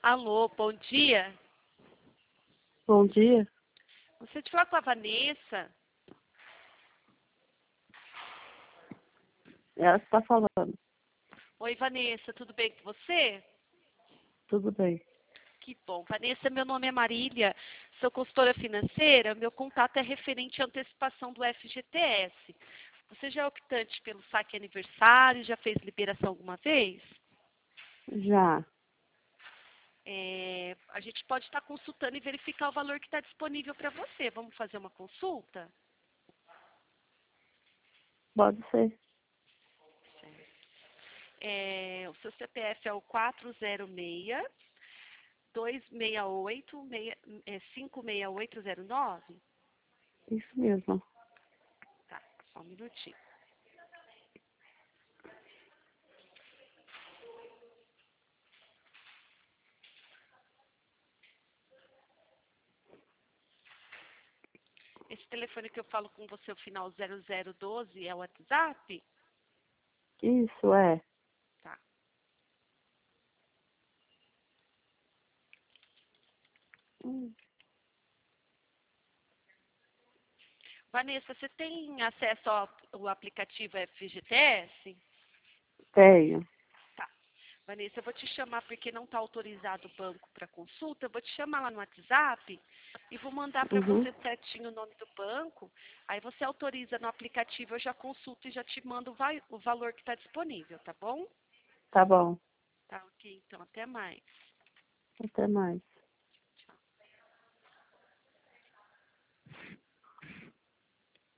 Alô, bom dia. Bom dia. Você te fala com a Vanessa? Ela está falando. Oi, Vanessa, tudo bem com você? Tudo bem. Que bom. Vanessa, meu nome é Marília, sou consultora financeira. Meu contato é referente à antecipação do FGTS. Você já é optante pelo saque aniversário? Já fez liberação alguma vez? Já. A gente pode estar consultando e verificar o valor que está disponível para você. Vamos fazer uma consulta? Pode ser. O seu CPF é o 406 268 56809? Isso mesmo. Tá, só um minutinho. Esse telefone que eu falo com você, o final 0012, é o WhatsApp? Isso é. Tá. Hum, Vanessa, você tem acesso ao aplicativo FGTS? Tenho. Tá. Vanessa, eu vou te chamar porque não está autorizado o banco para consulta. Eu vou te chamar lá no WhatsApp e vou mandar para Uhum. você certinho o nome do banco. Aí você autoriza no aplicativo, eu já consulto e já te mando o valor que está disponível, tá bom? Tá bom. Tá ok, então até mais. Até mais.